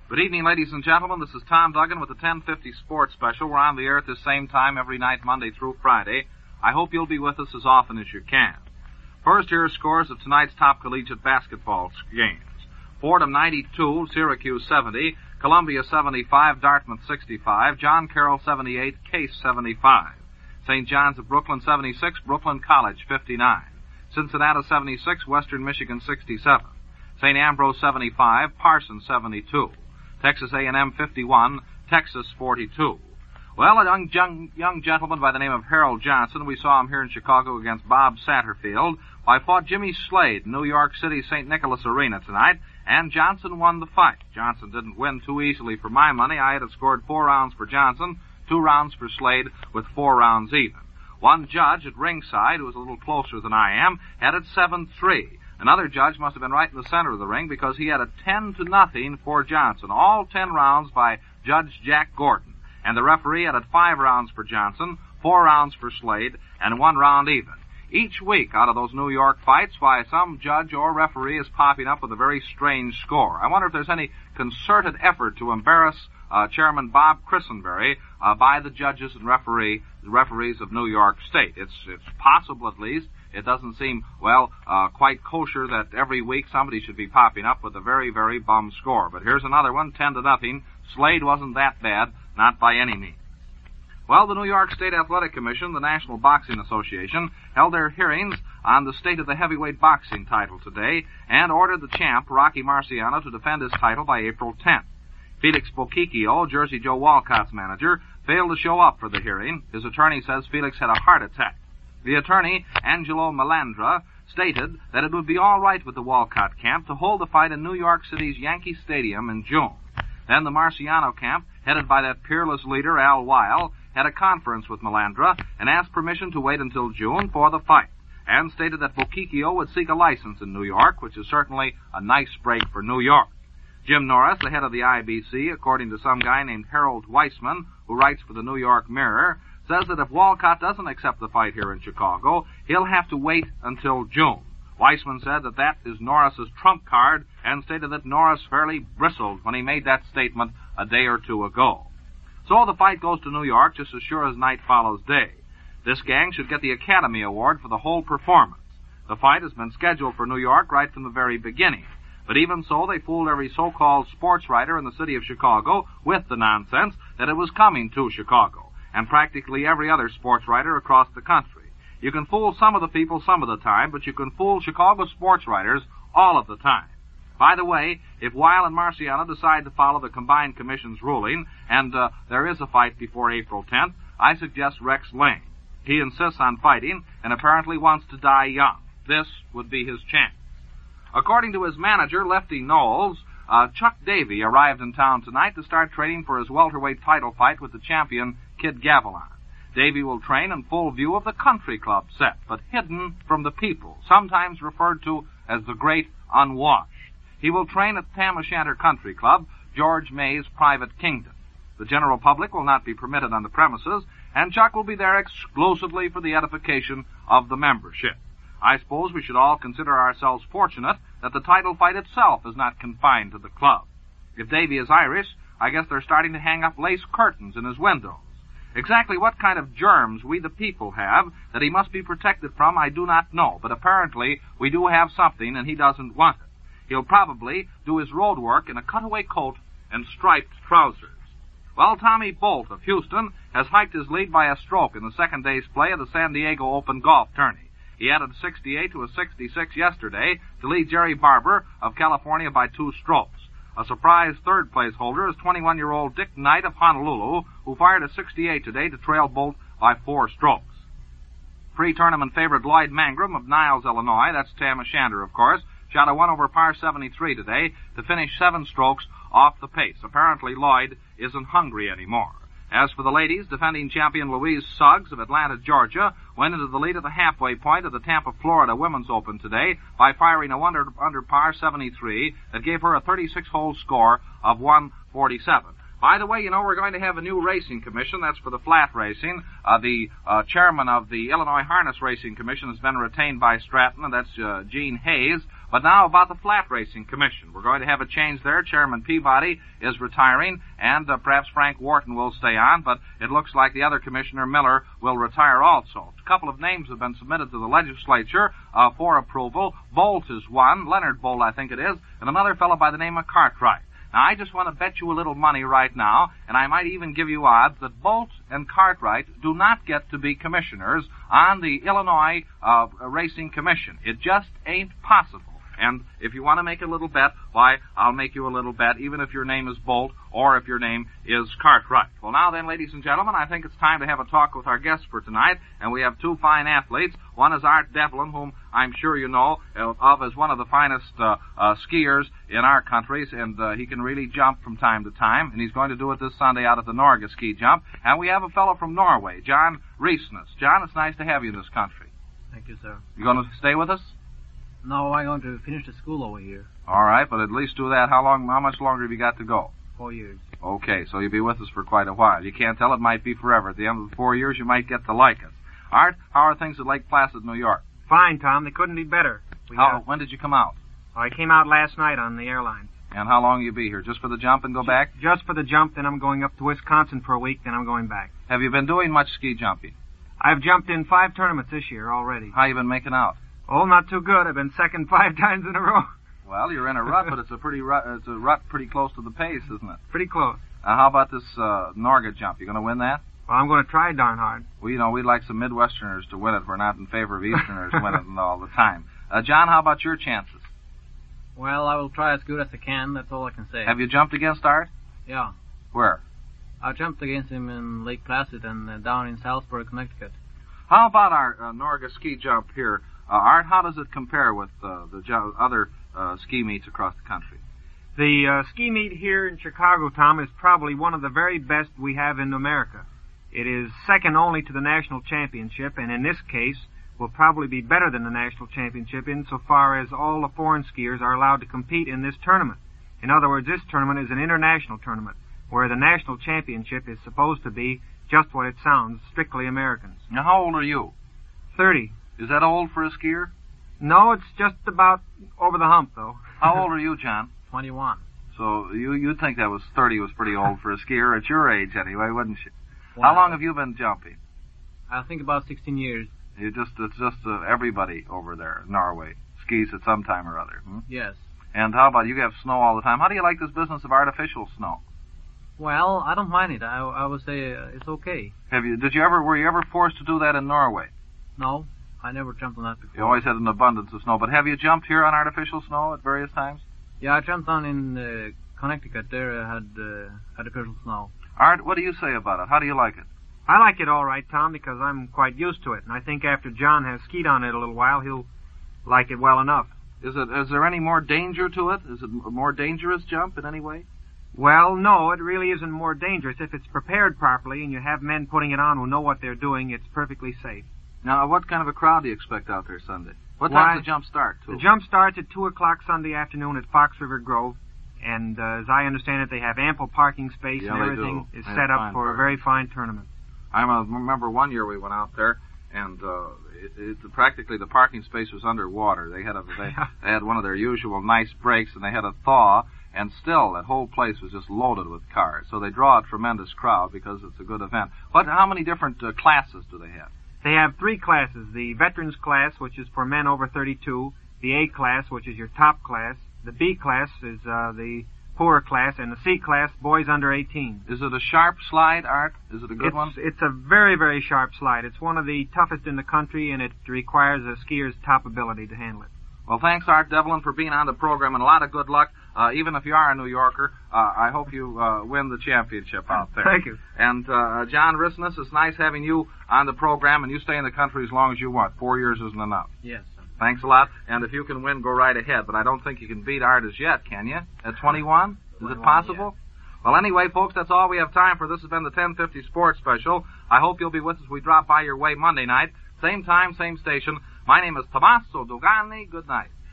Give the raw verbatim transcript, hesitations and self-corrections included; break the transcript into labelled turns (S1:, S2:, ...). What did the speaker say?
S1: Good evening, ladies and gentlemen. This is Tom Duggan with the ten fifty Sports Special. We're on the air at the same time every night, Monday through Friday. I hope you'll be with us as often as you can. First, here are scores of tonight's top collegiate basketball games. Fordham ninety-two, Syracuse seventy, Columbia seventy-five, Dartmouth sixty-five, John Carroll seventy-eight, Case seventy-five. Saint John's of Brooklyn seventy-six, Brooklyn College fifty-nine. Cincinnati seventy-six, Western Michigan sixty-seven. Saint Ambrose seventy-five, Parsons seventy-two. Texas A and M fifty-one, Texas forty-two. Well, a young, young, young gentleman by the name of Harold Johnson, we saw him here in Chicago against Bob Satterfield. I fought Jimmy Slade in New York City Saint Nicholas Arena tonight, and Johnson won the fight. Johnson didn't win too easily for my money. I had it scored four rounds for Johnson, two rounds for Slade, with four rounds even. One judge at ringside, who was a little closer than I am, had it seven three. Another judge must have been right in the center of the ring because he had a ten to nothing for Johnson. All ten rounds by Judge Jack Gordon. And the referee had it five rounds for Johnson, four rounds for Slade, and one round even. Each week out of those New York fights, why, some judge or referee is popping up with a very strange score. I wonder if there's any concerted effort to embarrass uh, Chairman Bob Christenberry uh, by the judges and referee, the referees of New York State. It's, it's possible, at least. It doesn't seem, well, uh, quite kosher that every week somebody should be popping up with a very, very bum score. But here's another one, ten to nothing. Slade wasn't that bad, not by any means. Well, the New York State Athletic Commission, the National Boxing Association, held their hearings on the state of the heavyweight boxing title today and ordered the champ, Rocky Marciano, to defend his title by April tenth. Felix Bokikio, Jersey Joe Walcott's manager, failed to show up for the hearing. His attorney says Felix had a heart attack. The attorney, Angelo Malandra, stated that it would be all right with the Walcott camp to hold the fight in New York City's Yankee Stadium in June. Then the Marciano camp, headed by that peerless leader, Al Weil, had a conference with Malandra and asked permission to wait until June for the fight, and stated that Bokikio would seek a license in New York, which is certainly a nice break for New York. Jim Norris, the head of the I B C, according to some guy named Harold Weissman, who writes for the New York Mirror, says that if Walcott doesn't accept the fight here in Chicago, he'll have to wait until June. Weissman said that that is Norris's trump card and stated that Norris fairly bristled when he made that statement a day or two ago. So the fight goes to New York just as sure as night follows day. This gang should get the Academy Award for the whole performance. The fight has been scheduled for New York right from the very beginning. But even so, they fooled every so-called sports writer in the city of Chicago with the nonsense that it was coming to Chicago, and practically every other sports writer across the country. You can fool some of the people some of the time, but you can fool Chicago sports writers all of the time. By the way, if Weil and Marciano decide to follow the Combined Commission's ruling, and uh, there is a fight before April tenth, I suggest Rex Lane. He insists on fighting and apparently wants to die young. This would be his chance. According to his manager, Lefty Knowles, uh, Chuck Davey arrived in town tonight to start training for his welterweight title fight with the champion, Kid Gavilan. Davey will train in full view of the country club set, but hidden from the people, sometimes referred to as the Great Unwashed. He will train at Tam O'Shanter Country Club, George May's private kingdom. The general public will not be permitted on the premises, and Chuck will be there exclusively for the edification of the membership. I suppose we should all consider ourselves fortunate that the title fight itself is not confined to the club. If Davey is Irish, I guess they're starting to hang up lace curtains in his windows. Exactly what kind of germs we the people have that he must be protected from, I do not know, but apparently we do have something and he doesn't want it. He'll probably do his road work in a cutaway coat and striped trousers. Well, Tommy Bolt of Houston has hiked his lead by a stroke in the second day's play of the San Diego Open golf tourney. He added sixty-eight to a sixty-six yesterday to lead Jerry Barber of California by two strokes. A surprise third-place holder is twenty-one-year-old Dick Knight of Honolulu, who fired a sixty-eight today to trail Bolt by four strokes. Pre-tournament favorite Lloyd Mangrum of Niles, Illinois, that's Tam O'Shanter, of course, shot a one over par seventy-three today to finish seven strokes off the pace. Apparently, Lloyd isn't hungry anymore. As for the ladies, defending champion Louise Suggs of Atlanta, Georgia, went into the lead at the halfway point of the Tampa, Florida Women's Open today by firing a one under, under par seventy-three that gave her a thirty-six hole score of one forty-seven. By the way, you know, we're going to have a new racing commission. That's for the flat racing. Uh, the uh, chairman of the Illinois Harness Racing Commission has been retained by Stratton, and that's uh, Gene Hayes. But now about the Flat Racing Commission. We're going to have a change there. Chairman Peabody is retiring, and uh, perhaps Frank Wharton will stay on, but it looks like the other commissioner, Miller, will retire also. A couple of names have been submitted to the legislature uh, for approval. Bolt is one, Leonard Bolt, I think it is, and another fellow by the name of Cartwright. Now, I just want to bet you a little money right now, and I might even give you odds that Bolt and Cartwright do not get to be commissioners on the Illinois uh, Racing Commission. It just ain't possible. And if you want to make a little bet, why, I'll make you a little bet, even if your name is Bolt or if your name is Cartwright. Well, now then, ladies and gentlemen, I think it's time to have a talk with our guests for tonight, and we have two fine athletes. One is Art Devlin, whom I'm sure you know of as one of the finest uh, uh, skiers in our countries, and uh, he can really jump from time to time, and he's going to do it this Sunday out at the Norge ski jump. And we have a fellow from Norway, John Riesness. John, it's nice to have you in this country.
S2: Thank you, sir.
S1: You going to stay with us?
S2: No, I'm going to finish the school over here.
S1: All right, but at least do that. How long? How much longer have you got to go?
S2: Four years.
S1: Okay, so you'll be with us for quite a while. You can't tell. It might be forever. At the end of the four years, you might get to like us. Art, how are things at Lake Placid, New York?
S3: Fine, Tom. They couldn't be better. We
S1: How,
S3: got...
S1: when did you come out?
S3: Oh, I came out last night on the airlines.
S1: And how long will you be here? Just for the jump and go back?
S3: Just for the jump, then I'm going up to Wisconsin for a week, then I'm going back.
S1: Have you been doing much ski jumping?
S3: I've jumped in five tournaments this year already.
S1: How you been making out?
S3: Oh, not too good. I've been second five times in a row.
S1: Well, you're in a rut, but it's a pretty rut, it's a rut pretty close to the pace, isn't it?
S3: Pretty close.
S1: Uh, how about this uh, Norge jump? You going to win that?
S3: Well, I'm going to try darn hard.
S1: Well, you know, we'd like some Midwesterners to win it. We're not in favor of Easterners winning it all the time. Uh, John, how about your chances?
S2: Well, I will try as good as I can. That's all I can say.
S1: Have you jumped against Art?
S2: Yeah.
S1: Where?
S2: I jumped against him in Lake Placid and uh, down in Salisbury, Connecticut.
S1: How about our uh, Norge ski jump here? Uh, Art, how does it compare with uh, the jo- other uh, ski meets across the country?
S3: The uh, ski meet here in Chicago, Tom, is probably one of the very best we have in America. It is second only to the national championship, and in this case will probably be better than the national championship insofar as all the foreign skiers are allowed to compete in this tournament. In other words, this tournament is an international tournament, where the national championship is supposed to be just what it sounds, strictly Americans.
S1: Now, how old are you?
S3: Thirty.
S1: Is that old for a skier?
S3: No, it's just about over the hump, though.
S1: How old are you, John?
S2: Twenty-one.
S1: So you you'd think that was thirty was pretty old for a skier at your age, anyway, wouldn't you?
S2: Wow.
S1: How long have you been jumping?
S2: I think about sixteen years.
S1: You just it's just uh, everybody over there in Norway skis at some time or other. Hmm?
S2: Yes.
S1: And how about you have snow all the time? How do you like this business of artificial snow?
S2: Well, I don't mind it. I, I would say uh, it's okay.
S1: Have you? Did you ever? Were you ever forced to do that in Norway?
S2: No, I never jumped on that before.
S1: You always had an abundance of snow, but have you jumped here on artificial snow at various times?
S2: Yeah, I jumped down in uh, Connecticut. There I had uh, artificial snow.
S1: Art, what do you say about it? How do you like it?
S3: I like it all right, Tom, because I'm quite used to it, and I think after John has skied on it a little while, he'll like it well enough.
S1: Is it? Is there any more danger to it? Is it a more dangerous jump in any way?
S3: Well, no, it really isn't more dangerous. If it's prepared properly and you have men putting it on who know what they're doing, it's perfectly safe.
S1: Now, what kind of a crowd do you expect out there Sunday? What
S3: Why,
S1: time does the jump start, too?
S3: The jump starts at two o'clock Sunday afternoon at Fox River Grove, and uh, as I understand it, they have ample parking space
S1: Yeah,
S3: and
S1: they
S3: everything
S1: do.
S3: is
S1: They
S3: set
S1: have
S3: up
S1: fine
S3: for a
S1: parking.
S3: very fine tournament.
S1: I remember one year we went out there, and uh, it, it, practically the parking space was underwater. They had a they, they had one of their usual nice breaks, and they had a thaw, and still that whole place was just loaded with cars. So they draw a tremendous crowd because it's a good event. What? How many different uh, classes do they have?
S3: They have three classes: the veterans class, which is for men over thirty-two; the A class, which is your top class; the B class is uh, the poorer class, and the C class, boys under eighteen.
S1: Is it a sharp slide, Art? Is it a good
S3: it's,
S1: one?
S3: It's a very, very sharp slide. It's one of the toughest in the country, and it requires a skier's top ability to handle it.
S1: Well, thanks, Art Devlin, for being on the program, and a lot of good luck. Uh, even if you are a New Yorker, uh, I hope you uh, win the championship out there.
S3: Thank you.
S1: And uh, John Riesness, it's nice having you on the program, and you stay in the country as long as you want. Four years isn't enough.
S2: Yes, sir.
S1: Thanks a lot. And if you can win, go right ahead. But I don't think you can beat Art as yet, can you? At twenty-one? Is it possible?
S2: Yeah.
S1: Well, anyway, folks, that's all we have time for. This has been the ten fifty Sports Special. I hope you'll be with us as we drop by your way Monday night. Same time, same station. My name is Tommaso Dogani. Good night.